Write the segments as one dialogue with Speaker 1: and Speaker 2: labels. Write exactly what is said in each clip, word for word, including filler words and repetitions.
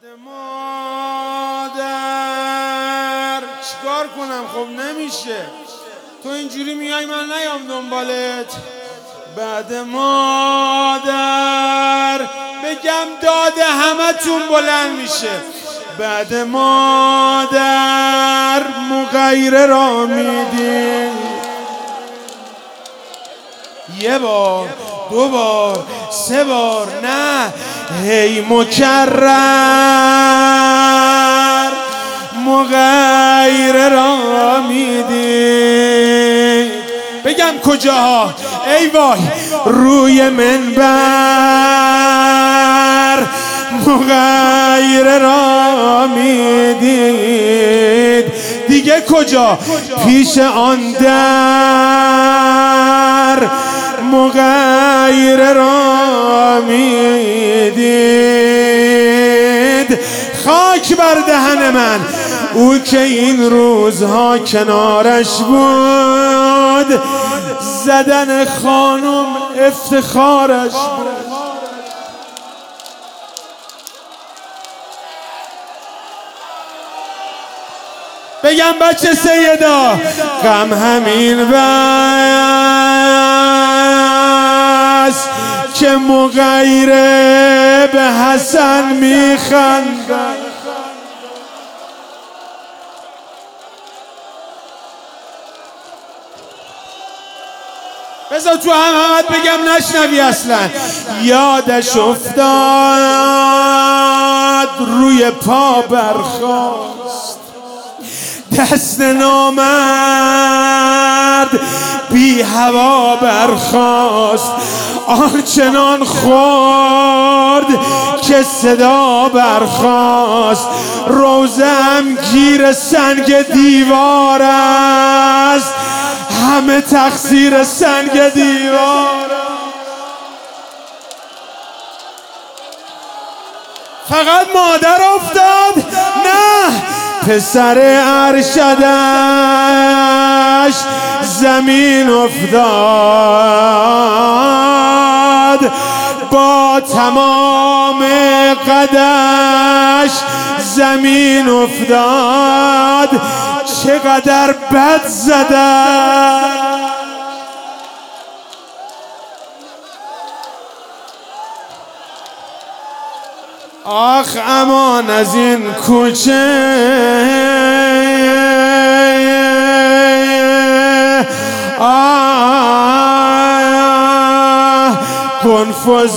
Speaker 1: مادر چیکار کنم؟ خب نمیشه، تو اینجوری میای من نیام دنبالت. بعد مادر بگم داده همه تون بلند میشه. بعد مادر مغیره را میدی، یه بار دو بار سه بار نه هی مکرر مغیره را میدی. بگم کجاها؟ ای وای روی منبر مغیره را میدید. دیگه کجا؟ پیش آن در مغیره را میدید. خاک بر دهن من او که این روزها کنارش بود، زدن خانم افتخارش بود. بگم بچه سیدا غم همین بس که مغیره به حسن میخندد. بذار تو هم همت بگم نشنوی اصلا. یادش افتاد روی پا برخاست، دست نامرد بی هوا برخاست. آنچنان خورد که صدا برخاست. روزم گیر سنگ دیوار است، همه تقصیر سنگ دیوار. فقط مادر افتاد؟ نه، پسر ارشدش زمین افتاد. با تمام قدش زمین افتاد. چقدر بد زده. آخ امان از این کوچه، آه قنفذ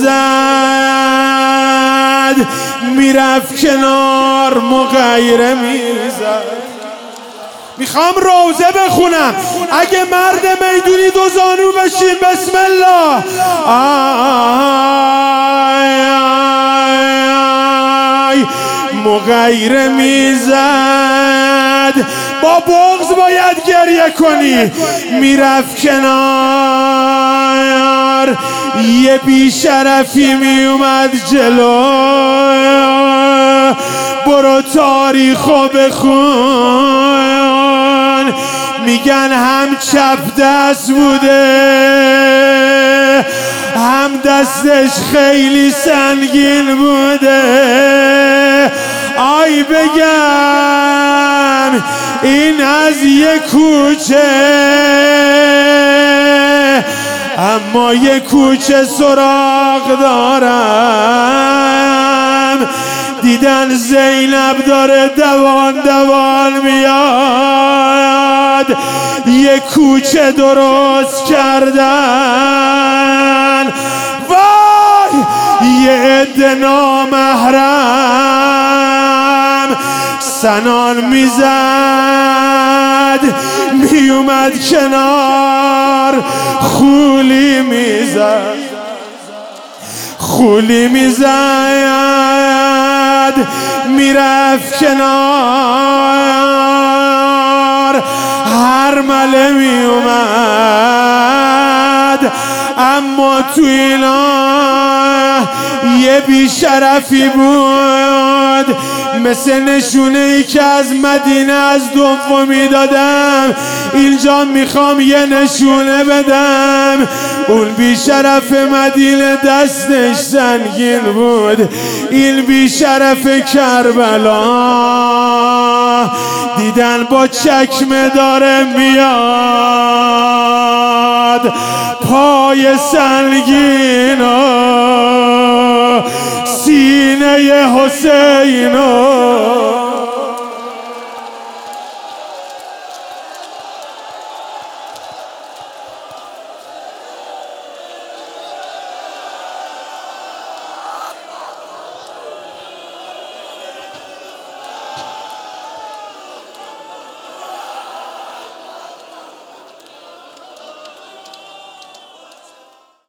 Speaker 1: میزد میرفت کنار مغیره میزد. میخوام روزه بخونم، اگه مرد میدونی دو زانو بشین بسم الله. آی آی مغیره میزد، با بغض باید گریه کنی. میرفت کنار، یه بیشرفی میومد جلو. برو تاریخو بخون، میگن هم چپ دست بوده هم دستش خیلی سنگین بوده. آی بگم این از یه کوچه، اما یه کوچه سراغ دارم. دیدن زینب داره دوان دوان میاد، یه کوچه درست کردن. وای یه عده نامحرم سنان میزد، میومد کنار خولی میزد، خولی میزد میرفت کنار. هر مله میومد، اما تو اینا یه بیشرفی بود مثل نشونه ای که از مدینه از دومی دادم اینجا میخوام یه نشونه بدم. اون بیشرف مدینه دستش سنگین بود، این بیشرف کربلا دیدن با چکمه داره میاد پای سنگینا سینه حسینو